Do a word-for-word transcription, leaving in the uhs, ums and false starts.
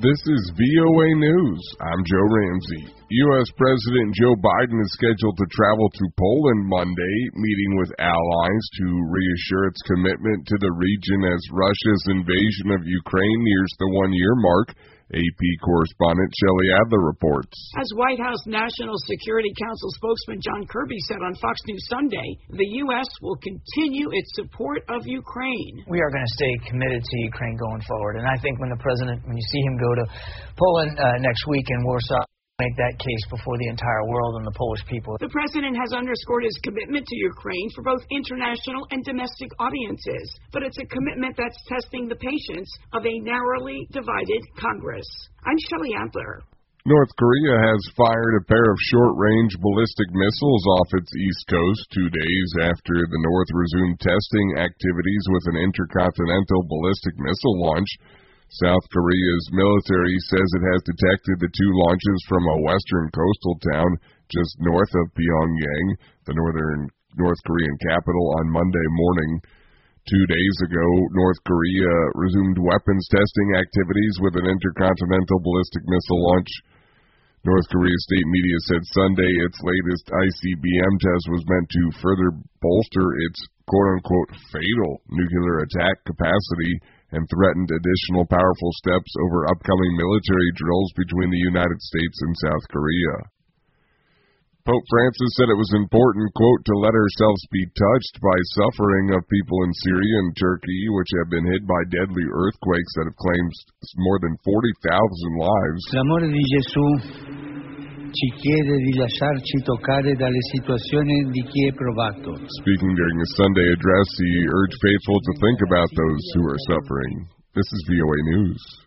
This is V O A News. I'm Joe Ramsey. U S. President Joe Biden is scheduled to travel to Poland Monday, meeting with allies to reassure its commitment to the region as Russia's invasion of Ukraine nears the one-year mark. A P correspondent Shelley Adler reports. As White House National Security Council spokesman John Kirby said on Fox News Sunday, the U S will continue its support of Ukraine. We are going to stay committed to Ukraine going forward. And I think when the president, when you see him go to Poland uh, next week in Warsaw, make that case before the entire world and the Polish people. The president has underscored his commitment to Ukraine for both international and domestic audiences, but it's a commitment that's testing the patience of a narrowly divided Congress. I'm Shelley Adler. North Korea has fired a pair of short-range ballistic missiles off its east coast two days after the North resumed testing activities with an intercontinental ballistic missile launch. South Korea's military says it has detected the two launches from a western coastal town just north of Pyongyang, the northern North Korean capital, on Monday morning. Two days ago, North Korea resumed weapons testing activities with an intercontinental ballistic missile launch. North Korea's state media said Sunday its latest I C B M test was meant to further bolster its quote-unquote fatal nuclear attack capacity and threatened additional powerful steps over upcoming military drills between the United States and South Korea. Pope Francis said it was important, quote, to let ourselves be touched by suffering of people in Syria and Turkey, which have been hit by deadly earthquakes that have claimed more than forty thousand lives. L'amore di Gesù ci chiede di lasciarci toccare dalle situazioni di chi è provato. Speaking during a Sunday address, he urged faithful to think about those who are suffering. This is V O A News.